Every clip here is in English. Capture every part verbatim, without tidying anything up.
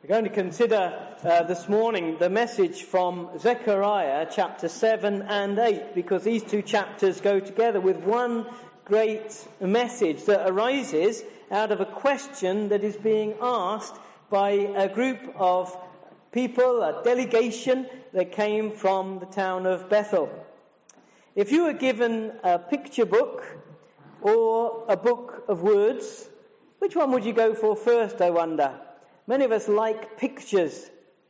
We're going to consider uh, this morning the message from Zechariah chapter seven and eight, because these two chapters go together with one great message that arises out of a question that is being asked by a group of people, a delegation that came from the town of Bethel. If you were given a picture book or a book of words, which one would you go for first, I wonder? Many of us like pictures.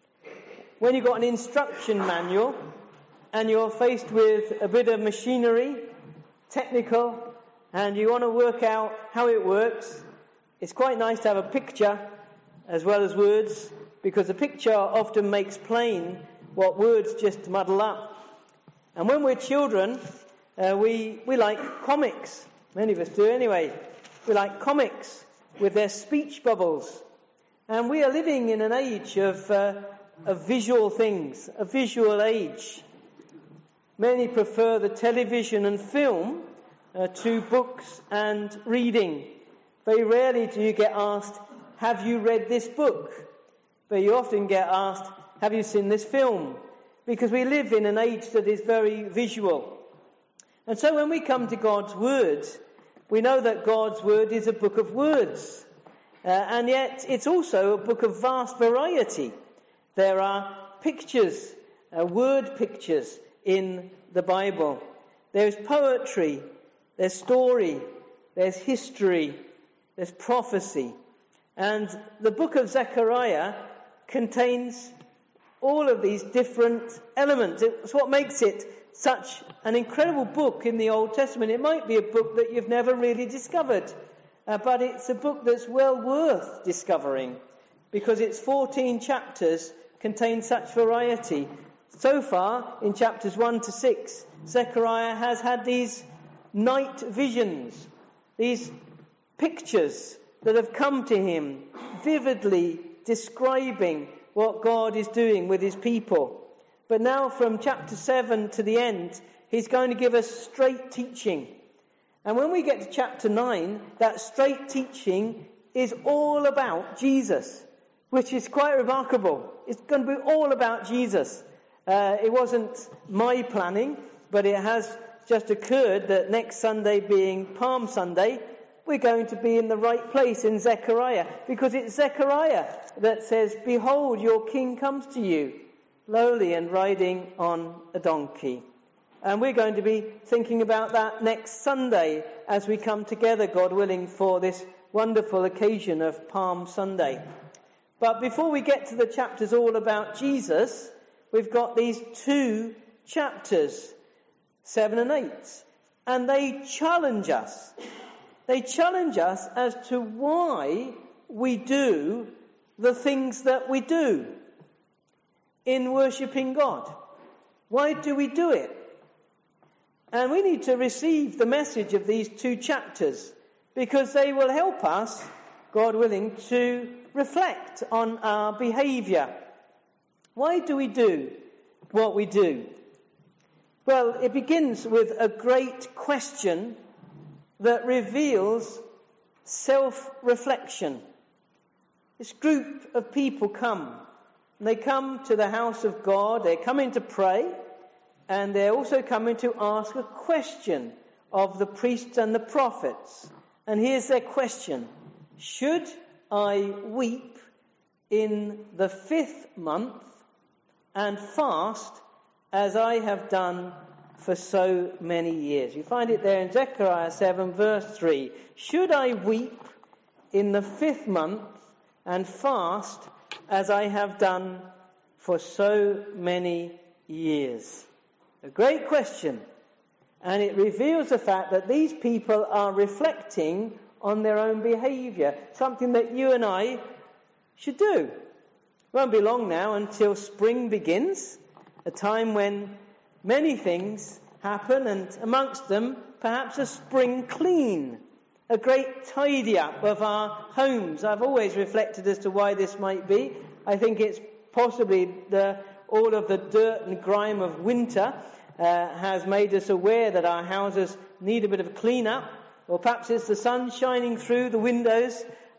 When you've got an instruction manual and you're faced with a bit of machinery, technical, and you want to work out how it works, it's quite nice to have a picture as well as words, because a picture often makes plain what words just muddle up. And when we're children, uh, we, we like comics. Many of us do anyway. We like comics with their speech bubbles. And we are living in an age of, uh, of visual things, a visual age. Many prefer the television and film uh, to books and reading. Very rarely do you get asked, have you read this book? But you often get asked, have you seen this film? Because we live in an age that is very visual. And so when we come to God's Word, we know that God's Word is a book of words. Uh, and yet it's also a book of vast variety. There are pictures, uh, word pictures in the Bible. There's poetry, there's story, there's history, there's prophecy. And the book of Zechariah contains all of these different elements. It's what makes it such an incredible book in the Old Testament. It might be a book that you've never really discovered. Uh, but it's a book that's well worth discovering, because its fourteen chapters contain such variety. So far, in chapters one to six, Zechariah has had these night visions, these pictures that have come to him, vividly describing what God is doing with his people. But now from chapter seven to the end, he's going to give us straight teaching. And when we get to chapter nine, that straight teaching is all about Jesus, which is quite remarkable. It's going to be all about Jesus. Uh, it wasn't my planning, but it has just occurred that next Sunday being Palm Sunday, we're going to be in the right place in Zechariah, because it's Zechariah that says, "Behold, your king comes to you, lowly and riding on a donkey." And we're going to be thinking about that next Sunday as we come together, God willing, for this wonderful occasion of Palm Sunday. But before we get to the chapters all about Jesus, we've got these two chapters, seven and eight. And they challenge us. They challenge us as to why we do the things that we do in worshipping God. Why do we do it? And we need to receive the message of these two chapters, because they will help us, God willing, to reflect on our behaviour. Why do we do what we do? Well, it begins with a great question that reveals self-reflection. This group of people come, and they come to the house of God, they're coming to pray, and they're also coming to ask a question of the priests and the prophets. And here's their question: should I weep in the fifth month and fast as I have done for so many years? You find it there in Zechariah seven verse three. Should I weep in the fifth month and fast as I have done for so many years? A great question, and it reveals the fact that these people are reflecting on their own behaviour, something that you and I should do. It won't be long now until spring begins, a time when many things happen, and amongst them perhaps a spring clean, a great tidy up of our homes. I've always reflected as to why this might be. I think it's possibly the all of the dirt and grime of winter uh, has made us aware that our houses need a bit of a clean up, or perhaps it's the sun shining through the windows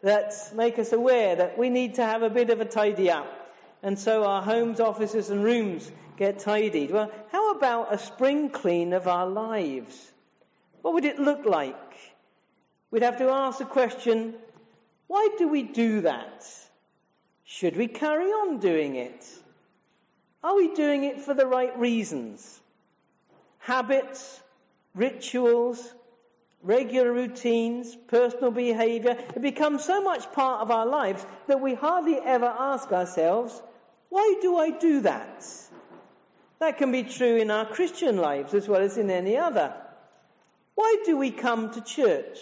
that make us aware that we need to have a bit of a tidy up. And so our homes, offices and rooms get tidied. Well, how about a spring clean of our lives? What would it look like? We'd have to ask the question, why do we do that? Should we carry on doing it? Are we doing it for the right reasons? Habits, rituals, regular routines, personal behaviour, it becomes so much part of our lives that we hardly ever ask ourselves, why do I do that? That can be true in our Christian lives as well as in any other. Why do we come to church?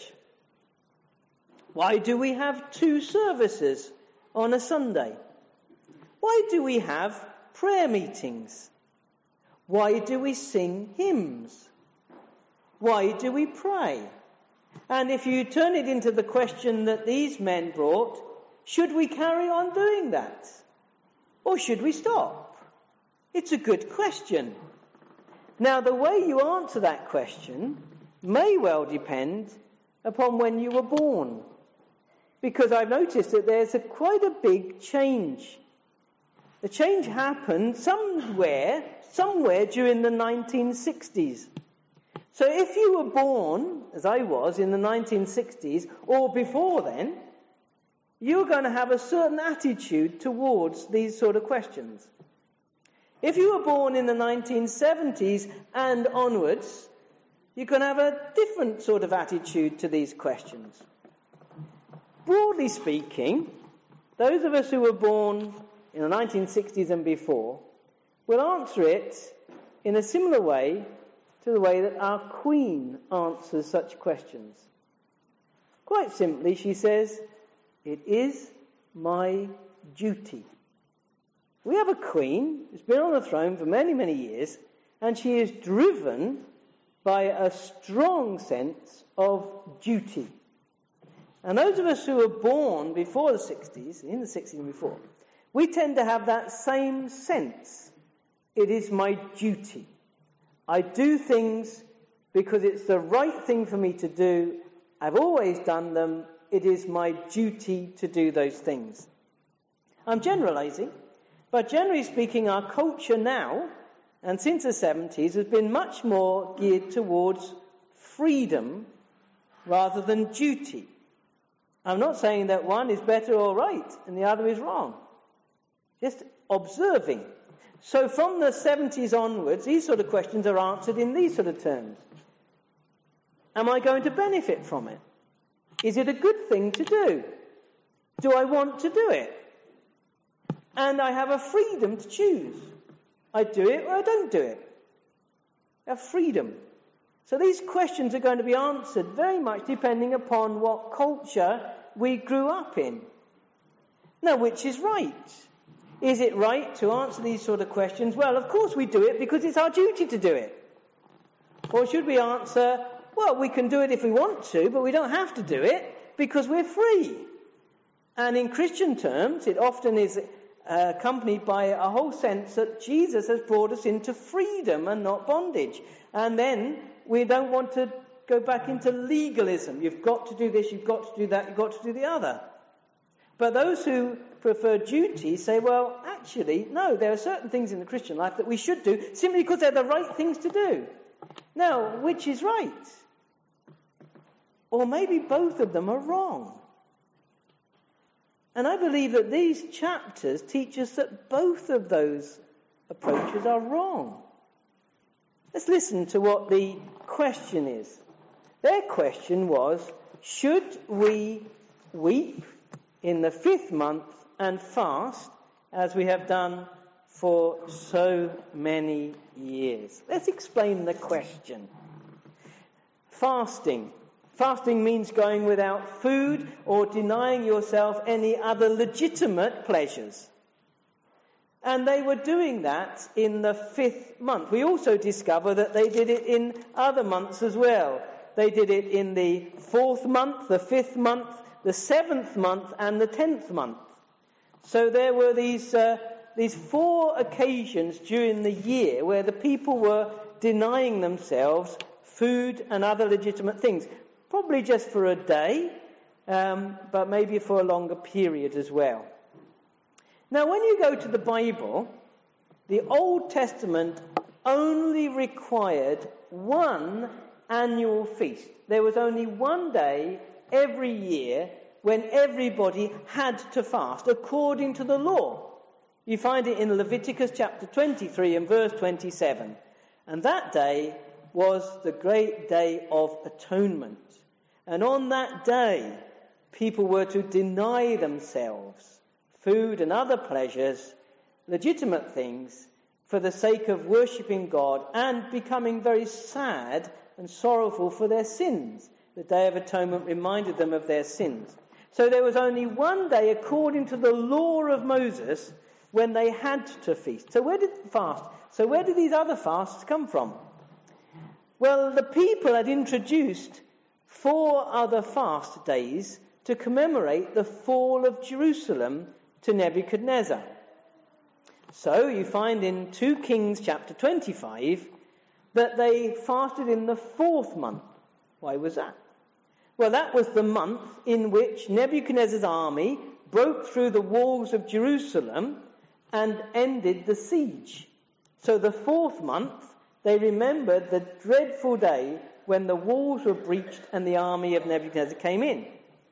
Why do we have two services on a Sunday? Why do we have prayer meetings? Why do we sing hymns? Why do we pray? And if you turn it into the question that these men brought, should we carry on doing that? Or should we stop? It's a good question. Now, the way you answer that question may well depend upon when you were born. Because I've noticed that there's a, quite a big change. The change happened somewhere, somewhere during the nineteen sixties. So if you were born, as I was, in the nineteen sixties, or before then, you're going to have a certain attitude towards these sort of questions. If you were born in the nineteen seventies and onwards, you're going to have a different sort of attitude to these questions. Broadly speaking, those of us who were born in the nineteen sixties and before will answer it in a similar way to the way that our Queen answers such questions. Quite simply, she says, it is my duty. We have a Queen who's been on the throne for many, many years, and she is driven by a strong sense of duty. And those of us who were born before the sixties, in the sixties and before, we tend to have that same sense. It is my duty. I do things because it's the right thing for me to do. I've always done them. It is my duty to do those things. I'm generalizing, but generally speaking, our culture now, and since the seventies, has been much more geared towards freedom rather than duty. I'm not saying that one is better or right and the other is wrong. Just observing. So from the seventies onwards, these sort of questions are answered in these sort of terms. Am I going to benefit from it? Is it a good thing to do? Do I want to do it? And I have a freedom to choose. I do it or I don't do it. I have freedom. So these questions are going to be answered very much depending upon what culture we grew up in. Now, which is right? Is it right to answer these sort of questions? Well, of course we do it because it's our duty to do it. Or should we answer, well, we can do it if we want to, but we don't have to do it because we're free. And in Christian terms, it often is uh, accompanied by a whole sense that Jesus has brought us into freedom and not bondage. And then we don't want to go back into legalism. You've got to do this, you've got to do that, you've got to do the other. But those who prefer duty say, well, actually, no, there are certain things in the Christian life that we should do simply because they're the right things to do. Now, which is right? Or maybe both of them are wrong. And I believe that these chapters teach us that both of those approaches are wrong. Let's listen to what the question is. Their question was, should we weep in the fifth month and fast as we have done for so many years? Let's explain the question. Fasting. Fasting means going without food or denying yourself any other legitimate pleasures. And they were doing that in the fifth month. We also discover that they did it in other months as well. They did it in the fourth month, the fifth month, the seventh month, and the tenth month. So there were these uh, these four occasions during the year where the people were denying themselves food and other legitimate things. Probably just for a day, um, but maybe for a longer period as well. Now, when you go to the Bible, the Old Testament only required one annual feast. There was only one day every year when everybody had to fast according to the law. You find it in Leviticus chapter twenty-three and verse twenty-seven. And that day was the great day of atonement. And on that day, people were to deny themselves food and other pleasures, legitimate things, for the sake of worshipping God and becoming very sad and sorrowful for their sins. The Day of Atonement reminded them of their sins. So there was only one day, according to the law of Moses, when they had to feast. So where did the fast? So where did these other fasts come from? Well, the people had introduced four other fast days to commemorate the fall of Jerusalem to Nebuchadnezzar. So you find in two Kings chapter twenty-five that they fasted in the fourth month. Why was that? Well, that was the month in which Nebuchadnezzar's army broke through the walls of Jerusalem and ended the siege. So the fourth month, they remembered the dreadful day when the walls were breached and the army of Nebuchadnezzar came in.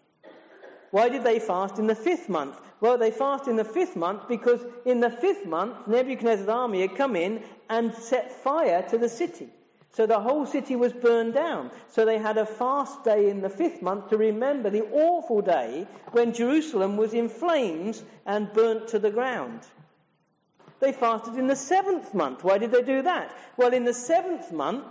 Why did they fast in the fifth month? Well, they fasted in the fifth month because in the fifth month, Nebuchadnezzar's army had come in and set fire to the city. So the whole city was burned down. So they had a fast day in the fifth month to remember the awful day when Jerusalem was in flames and burnt to the ground. They fasted in the seventh month. Why did they do that? Well, in the seventh month,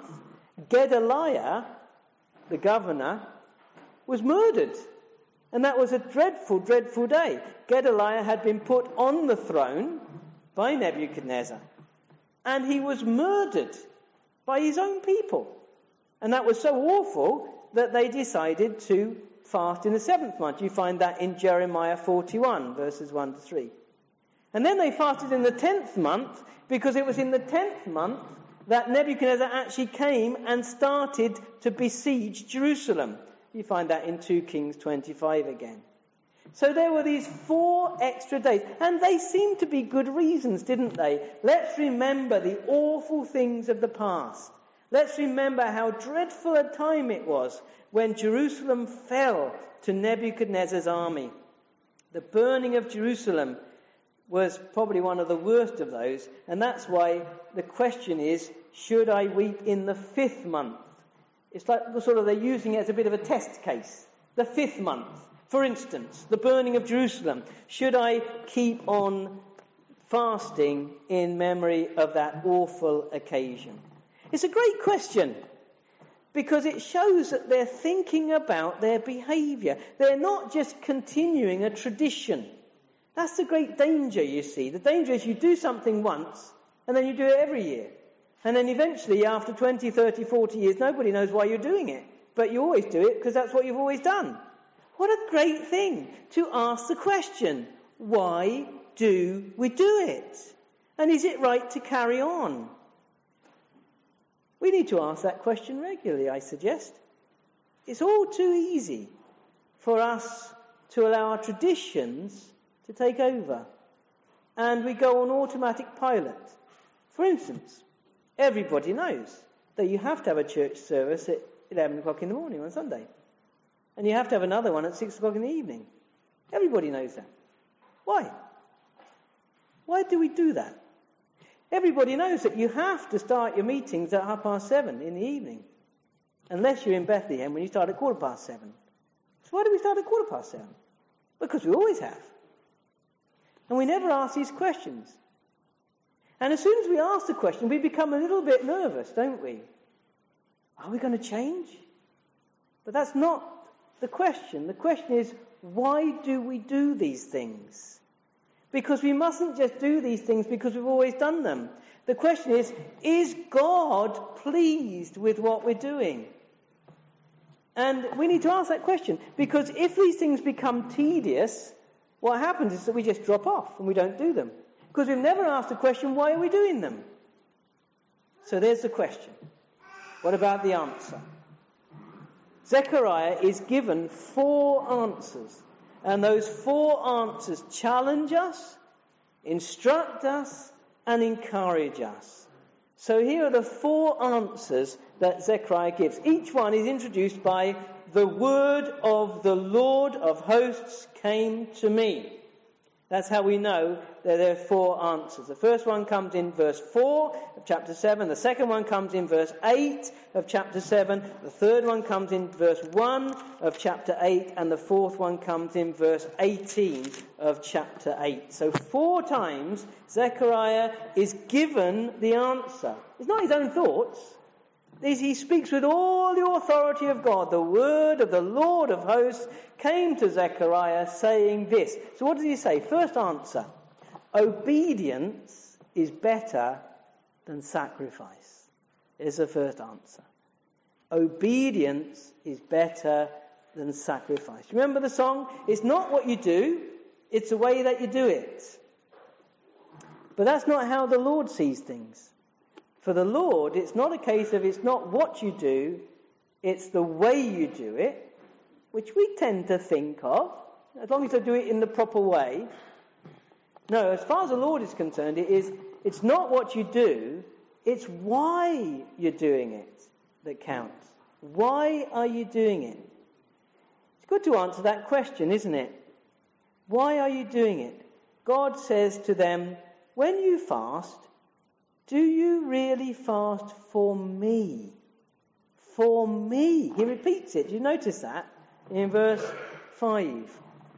Gedaliah, the governor, was murdered. And that was a dreadful, dreadful day. Gedaliah had been put on the throne by Nebuchadnezzar. And he was murdered by his own people. And that was so awful that they decided to fast in the seventh month. You find that in Jeremiah forty-one, verses one to three. And then they fasted in the tenth month, because it was in the tenth month that Nebuchadnezzar actually came and started to besiege Jerusalem. You find that in two Kings twenty-five again. So there were these four extra days, and they seemed to be good reasons, didn't they? Let's remember the awful things of the past. Let's remember how dreadful a time it was when Jerusalem fell to Nebuchadnezzar's army. The burning of Jerusalem was probably one of the worst of those, and that's why the question is, should I weep in the fifth month? It's like the sort of they're using it as a bit of a test case. The fifth month, for instance, the burning of Jerusalem. Should I keep on fasting in memory of that awful occasion? It's a great question, because it shows that they're thinking about their behaviour. They're not just continuing a tradition. That's the great danger, you see. The danger is you do something once, and then you do it every year. And then eventually, after twenty, thirty, forty years, nobody knows why you're doing it. But you always do it because that's what you've always done. What a great thing to ask the question, why do we do it? And is it right to carry on? We need to ask that question regularly, I suggest. It's all too easy for us to allow our traditions to take over. And we go on automatic pilot. For instance, everybody knows that you have to have a church service at eleven o'clock in the morning on Sunday. And you have to have another one at six o'clock in the evening. Everybody knows that. Why? Why do we do that? Everybody knows that you have to start your meetings at half past seven in the evening. Unless you're in Bethlehem when you start at quarter past seven. So why do we start at quarter past seven? Because we always have. And we never ask these questions. And as soon as we ask the question, we become a little bit nervous, don't we? Are we going to change? But that's not the question. The question is, why do we do these things? Because we mustn't just do these things because we've always done them. The question is, is God pleased with what we're doing? And we need to ask that question, because if these things become tedious, what happens is that we just drop off and we don't do them. Because we've never asked the question, why are we doing them? So there's the question. What about the answer? Zechariah is given four answers. And those four answers challenge us, instruct us, and encourage us. So here are the four answers that Zechariah gives. Each one is introduced by the word of the Lord of hosts came to me. That's how we know that there are four answers. The first one comes in verse four of chapter seven. The second one comes in verse eight of chapter seven. The third one comes in verse one of chapter eight. And the fourth one comes in verse eighteen of chapter eight. So four times Zechariah is given the answer. It's not his own thoughts. He speaks with all the authority of God. The word of the Lord of hosts came to Zechariah saying this. So what does he say? First answer. Obedience is better than sacrifice. Is the first answer. Obedience is better than sacrifice. Remember the song? It's not what you do, it's the way that you do it. But that's not how the Lord sees things. For the Lord, it's not a case of it's not what you do, it's the way you do it, which we tend to think of, as long as I do it in the proper way. No, as far as the Lord is concerned, it is, it's not what you do, it's why you're doing it that counts. Why are you doing it? It's good to answer that question, isn't it? Why are you doing it? God says to them, when you fast, do you really fast for me? For me. He repeats it. Do you notice that? In verse five.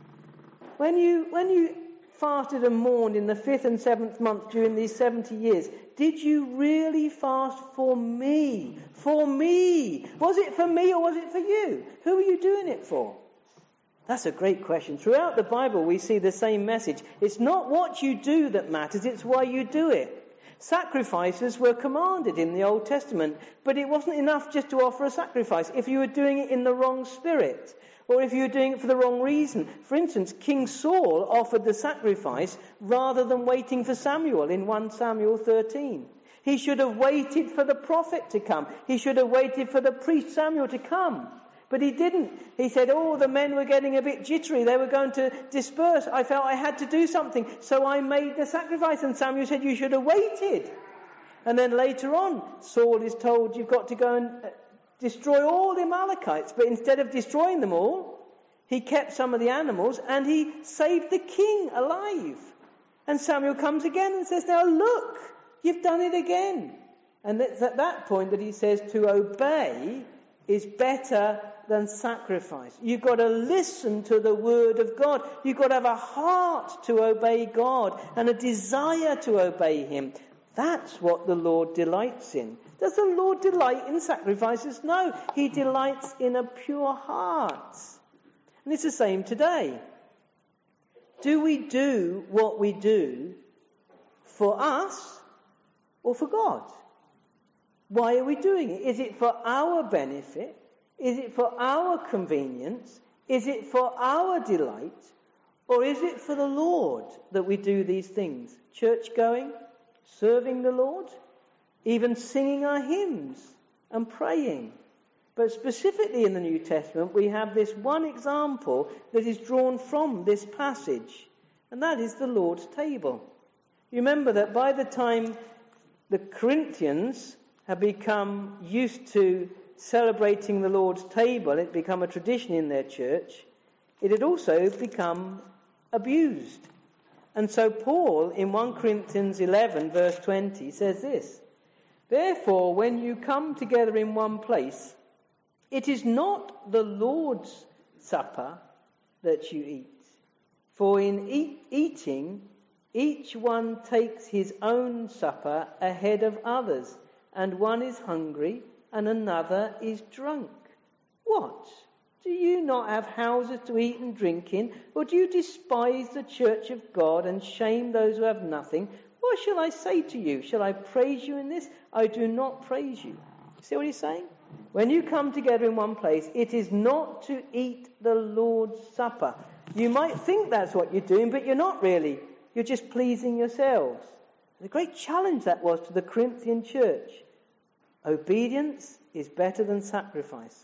When you, when you fasted and mourned in the fifth and seventh month during these seventy years, did you really fast for me? For me. Was it for me or was it for you? Who are you doing it for? That's a great question. Throughout the Bible we see the same message. It's not what you do that matters, it's why you do it. Sacrifices were commanded in the Old Testament, but it wasn't enough just to offer a sacrifice if you were doing it in the wrong spirit, or if you were doing it for the wrong reason. For instance, King Saul offered the sacrifice rather than waiting for Samuel in First Samuel thirteen. He should have waited for the prophet to come. He should have waited for the priest Samuel to come. But he didn't. He said, oh, the men were getting a bit jittery. They were going to disperse. I felt I had to do something. So I made the sacrifice. And Samuel said, you should have waited. And then later on, Saul is told, you've got to go and destroy all the Amalekites. But instead of destroying them all, he kept some of the animals and he saved the king alive. And Samuel comes again and says, now look, you've done it again. And it's at that point that he says to obey is better than sacrifice. You've got to listen to the word of God. You've got to have a heart to obey God and a desire to obey him. That's what the Lord delights in. Does the Lord delight in sacrifices? No, he delights in a pure heart. And it's the same today. Do we do what we do for us or for God? Why are we doing it? Is it for our benefit? Is it for our convenience? Is it for our delight? Or is it for the Lord that we do these things? Church going, serving the Lord, even singing our hymns and praying. But specifically in the New Testament, we have this one example that is drawn from this passage, and that is the Lord's table. You remember that by the time the Corinthians had become used to celebrating the Lord's table, it had become a tradition in their church, it had also become abused. And so Paul, in First Corinthians eleven, verse twenty, says this, therefore, when you come together in one place, it is not the Lord's supper that you eat. For in eat, eating, each one takes his own supper ahead of others, and one is hungry and another is drunk. What? Do you not have houses to eat and drink in? Or do you despise the church of God and shame those who have nothing? What shall I say to you? Shall I praise you in this? I do not praise you. See what he's saying? When you come together in one place, it is not to eat the Lord's Supper. You might think that's what you're doing, but you're not really. You're just pleasing yourselves. The great challenge that was to the Corinthian church. Obedience is better than sacrifice.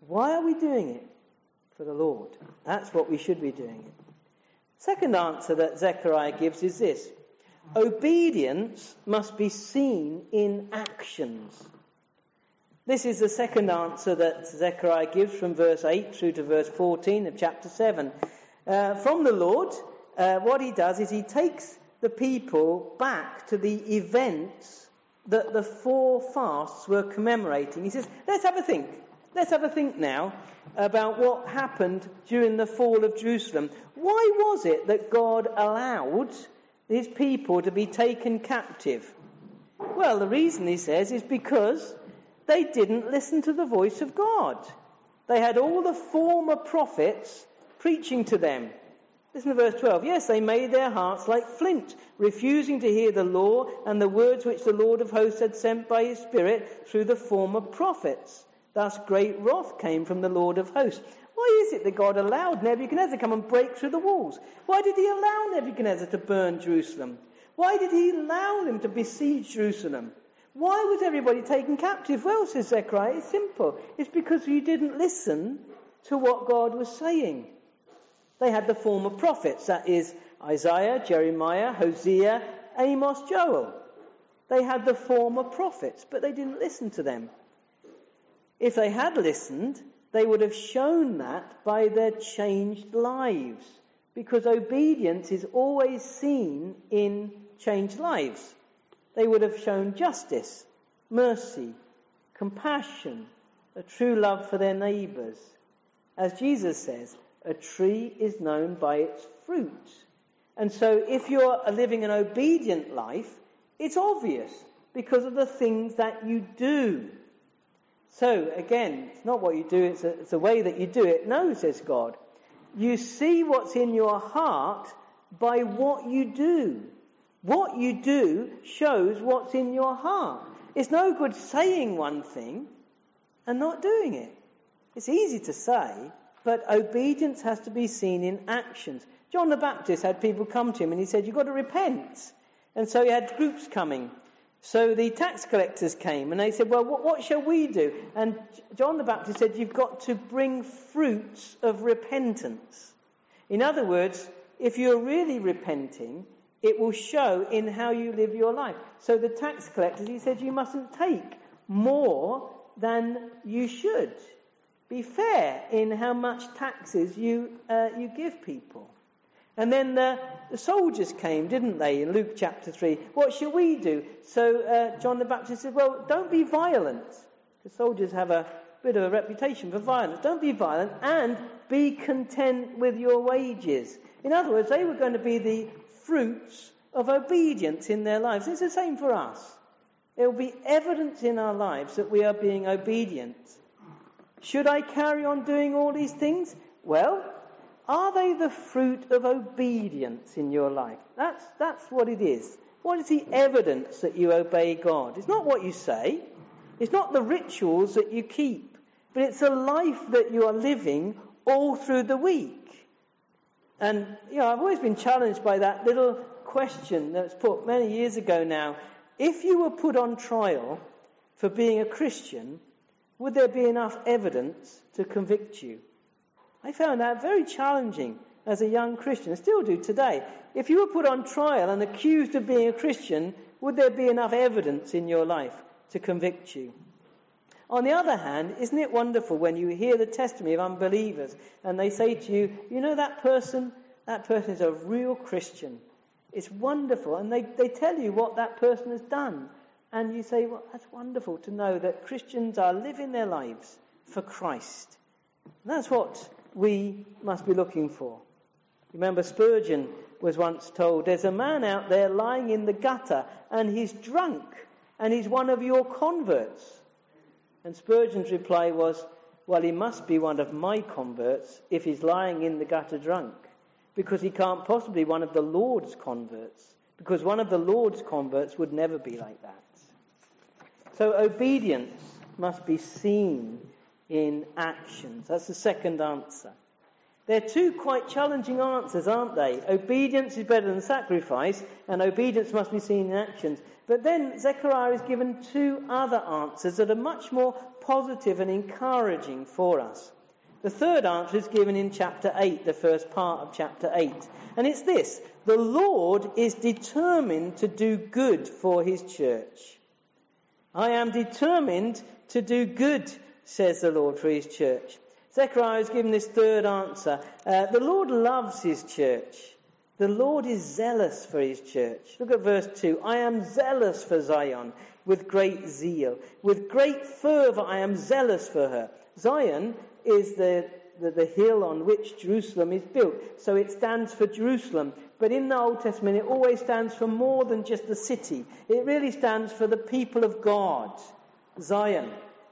Why are we doing it? For the Lord. That's what we should be doing it. Second answer that Zechariah gives is this. Obedience must be seen in actions. This is the second answer that Zechariah gives from verse eight through to verse fourteen of chapter seven. Uh, from the Lord, uh, what he does is he takes the people back to the events that the four fasts were commemorating. He says, let's have a think. Let's have a think now about what happened during the fall of Jerusalem. Why was it that God allowed his people to be taken captive? Well, the reason, he says, is because they didn't listen to the voice of God. They had all the former prophets preaching to them. Listen to verse twelve. Yes, they made their hearts like flint, refusing to hear the law and the words which the Lord of hosts had sent by his Spirit through the former prophets. Thus great wrath came from the Lord of hosts. Why is it that God allowed Nebuchadnezzar to come and break through the walls? Why did he allow Nebuchadnezzar to burn Jerusalem? Why did he allow them to besiege Jerusalem? Why was everybody taken captive? Well, says Zechariah, it's simple. It's because you didn't listen to what God was saying. They had the former prophets, that is Isaiah, Jeremiah, Hosea, Amos, Joel. They had the former prophets, but they didn't listen to them. If they had listened, they would have shown that by their changed lives, because obedience is always seen in changed lives. They would have shown justice, mercy, compassion, a true love for their neighbours. As Jesus says, a tree is known by its fruit. And so if you're living an obedient life, it's obvious because of the things that you do. So again, it's not what you do, it's, a, it's the way that you do it. No, says God. You see what's in your heart by what you do. What you do shows what's in your heart. It's no good saying one thing and not doing it. It's easy to say, but obedience has to be seen in actions. John the Baptist had people come to him and he said, you've got to repent. And so he had groups coming. So the tax collectors came and they said, well, what, what shall we do? And John the Baptist said, you've got to bring fruits of repentance. In other words, if you're really repenting, it will show in how you live your life. So the tax collectors, he said, you mustn't take more than you should. Be fair in how much taxes you uh, you give people. And then the, the soldiers came, didn't they, in Luke chapter three. What shall we do? So uh, John the Baptist said, well, don't be violent. Because soldiers have a bit of a reputation for violence. Don't be violent and be content with your wages. In other words, they were going to be the fruits of obedience in their lives. It's the same for us. There will be evidence in our lives that we are being obedient. Should I carry on doing all these things? Well, are they the fruit of obedience in your life? That's, that's what it is. What is the evidence that you obey God? It's not what you say. It's not the rituals that you keep. But it's a life that you are living all through the week. And, you know, I've always been challenged by that little question that was put many years ago now. If you were put on trial for being a Christian, would there be enough evidence to convict you? I found that very challenging as a young Christian. I still do today. If you were put on trial and accused of being a Christian, would there be enough evidence in your life to convict you? On the other hand, isn't it wonderful when you hear the testimony of unbelievers and they say to you, you know that person, that person is a real Christian. It's wonderful. And they, they tell you what that person has done. And you say, well, that's wonderful to know that Christians are living their lives for Christ. And that's what we must be looking for. Remember, Spurgeon was once told, there's a man out there lying in the gutter and he's drunk and he's one of your converts. And Spurgeon's reply was, well, he must be one of my converts if he's lying in the gutter drunk, because he can't possibly be one of the Lord's converts, because one of the Lord's converts would never be like that. So obedience must be seen in actions. That's the second answer. They're two quite challenging answers, aren't they? Obedience is better than sacrifice, and obedience must be seen in actions. But then Zechariah is given two other answers that are much more positive and encouraging for us. The third answer is given in chapter eight, the first part of chapter eight. And it's this: the Lord is determined to do good for his church. I am determined to do good, says the Lord, for his church. Zechariah is given this third answer. Uh, the Lord loves his church. The Lord is zealous for his church. Look at verse two. I am zealous for Zion with great zeal. With great fervour I am zealous for her. Zion is the, the, the hill on which Jerusalem is built. So it stands for Jerusalem. But in the Old Testament it always stands for more than just the city. It really stands for the people of God. Zion,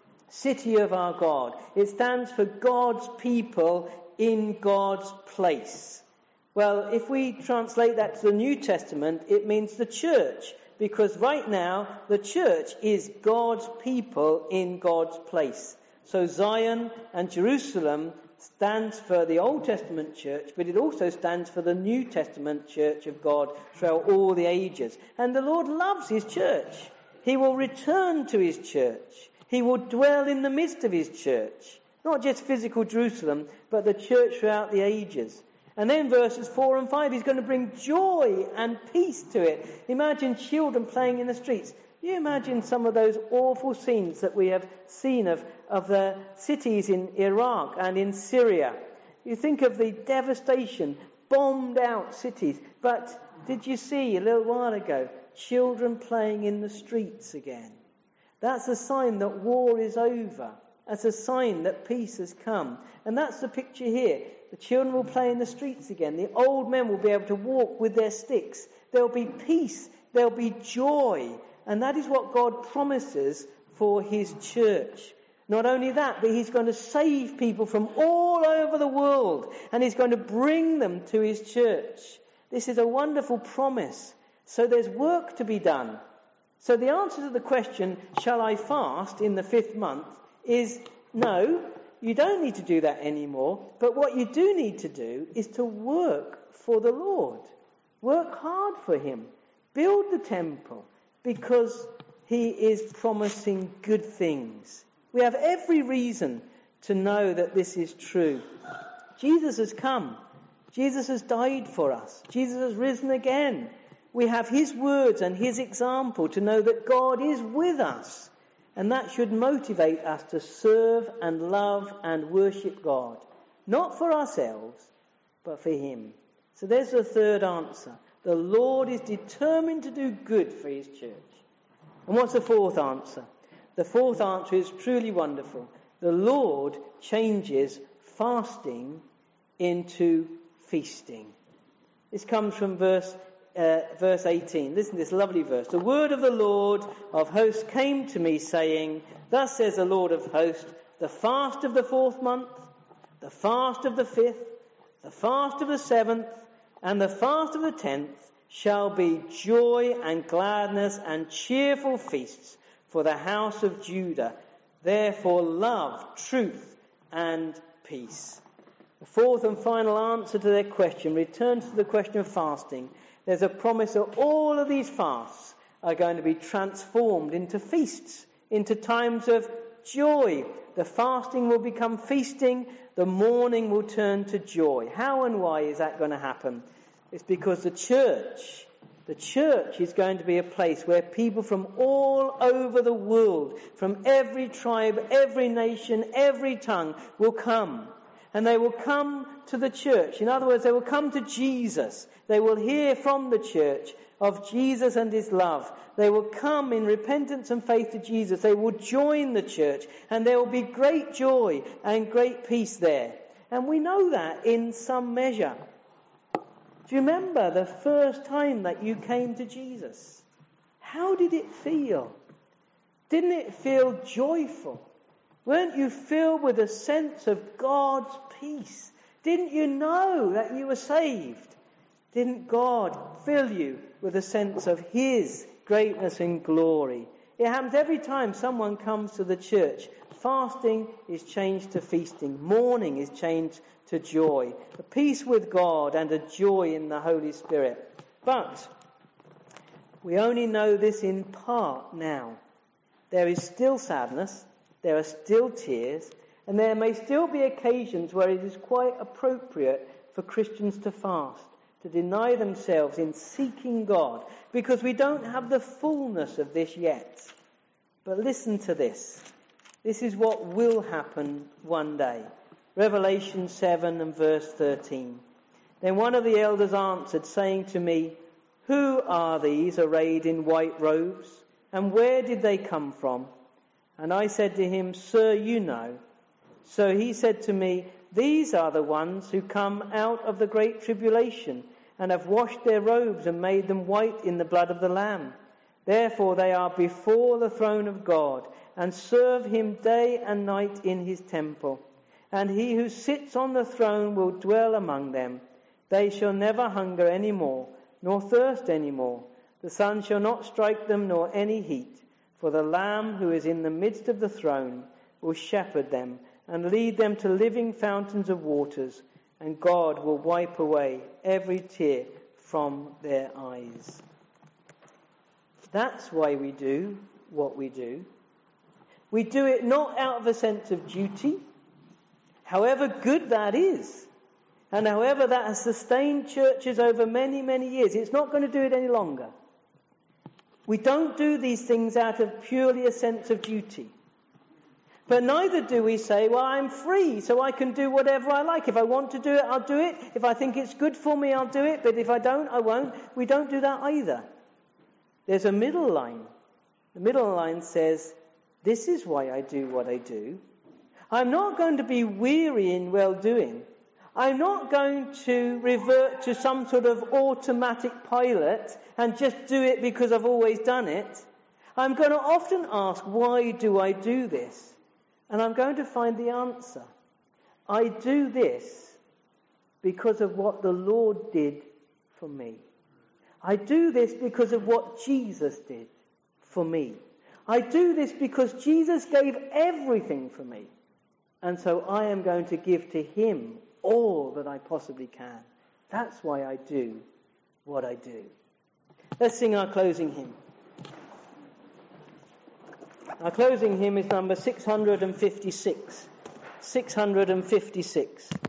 city of our God. It stands for God's people in God's place. Well, if we translate that to the New Testament, it means the church. Because right now, the church is God's people in God's place. So Zion and Jerusalem stands for the Old Testament church, but it also stands for the New Testament church of God throughout all the ages. And the Lord loves his church. He will return to his church. He will dwell in the midst of his church. Not just physical Jerusalem, but the church throughout the ages. And then verses four and five, he's going to bring joy and peace to it. Imagine children playing in the streets. You imagine some of those awful scenes that we have seen of, of the cities in Iraq and in Syria. You think of the devastation, bombed out cities. But did you see a little while ago, children playing in the streets again? That's a sign that war is over. That's a sign that peace has come. And that's the picture here. The children will play in the streets again. The old men will be able to walk with their sticks. There will be peace. There will be joy. And that is what God promises for his church. Not only that, but he's going to save people from all over the world. And he's going to bring them to his church. This is a wonderful promise. So there's work to be done. So the answer to the question, shall I fast in the fifth month, is no. You don't need to do that anymore. But what you do need to do is to work for the Lord. Work hard for him. Build the temple, because he is promising good things. We have every reason to know that this is true. Jesus has come. Jesus has died for us. Jesus has risen again. We have his words and his example to know that God is with us. And that should motivate us to serve and love and worship God. Not for ourselves, but for him. So there's the third answer. The Lord is determined to do good for his church. And what's the fourth answer? The fourth answer is truly wonderful. The Lord changes fasting into feasting. This comes from verse Uh, verse eighteen. Listen to this lovely verse. The word of the Lord of hosts came to me, saying, thus says the Lord of hosts, the fast of the fourth month, the fast of the fifth, the fast of the seventh, and the fast of the tenth shall be joy and gladness and cheerful feasts for the house of Judah. Therefore love, truth, and peace. The fourth and final answer to their question returns to the question of fasting. There's a promise that all of these fasts are going to be transformed into feasts, into times of joy. The fasting will become feasting. The mourning will turn to joy. How and why is that going to happen? It's because the church, the church is going to be a place where people from all over the world, from every tribe, every nation, every tongue will come. And they will come to the church. In other words, they will come to Jesus. They will hear from the church of Jesus and his love. They will come in repentance and faith to Jesus. They will join the church. And there will be great joy and great peace there. And we know that in some measure. Do you remember the first time that you came to Jesus? How did it feel? Didn't it feel joyful? Weren't you filled with a sense of God's peace? Didn't you know that you were saved? Didn't God fill you with a sense of his greatness and glory? It happens every time someone comes to the church Fasting is changed to feasting. Mourning is changed to joy. A peace with God and a joy in the Holy Spirit. But we only know this in part now. There is still sadness, there are still tears, and there may still be occasions where it is quite appropriate for Christians to fast, to deny themselves in seeking God, because we don't have the fullness of this yet. But listen to this. This is what will happen one day. Revelation seven and verse thirteen. Then one of the elders answered, saying to me, "Who are these arrayed in white robes, and where did they come from?" And I said to him, "Sir, you know." So he said to me, "These are the ones who come out of the great tribulation, and have washed their robes and made them white in the blood of the Lamb. Therefore they are before the throne of God, and serve him day and night in his temple. And he who sits on the throne will dwell among them. They shall never hunger any more, nor thirst any more. The sun shall not strike them, nor any heat. For the Lamb who is in the midst of the throne will shepherd them, and lead them to living fountains of waters, and God will wipe away every tear from their eyes." That's why we do what we do. We do it not out of a sense of duty, however good that is, and however that has sustained churches over many, many years. It's not going to do it any longer. We don't do these things out of purely a sense of duty. But neither do we say, well, I'm free, so I can do whatever I like. If I want to do it, I'll do it. If I think it's good for me, I'll do it. But if I don't, I won't. We don't do that either. There's a middle line. The middle line says, this is why I do what I do. I'm not going to be weary in well-doing. I'm not going to revert to some sort of automatic pilot and just do it because I've always done it. I'm going to often ask, why do I do this? And I'm going to find the answer. I do this because of what the Lord did for me. I do this because of what Jesus did for me. I do this because Jesus gave everything for me. And so I am going to give to him all that I possibly can. That's why I do what I do. Let's sing our closing hymn. Our closing hymn is number six hundred fifty-six. six hundred fifty-six.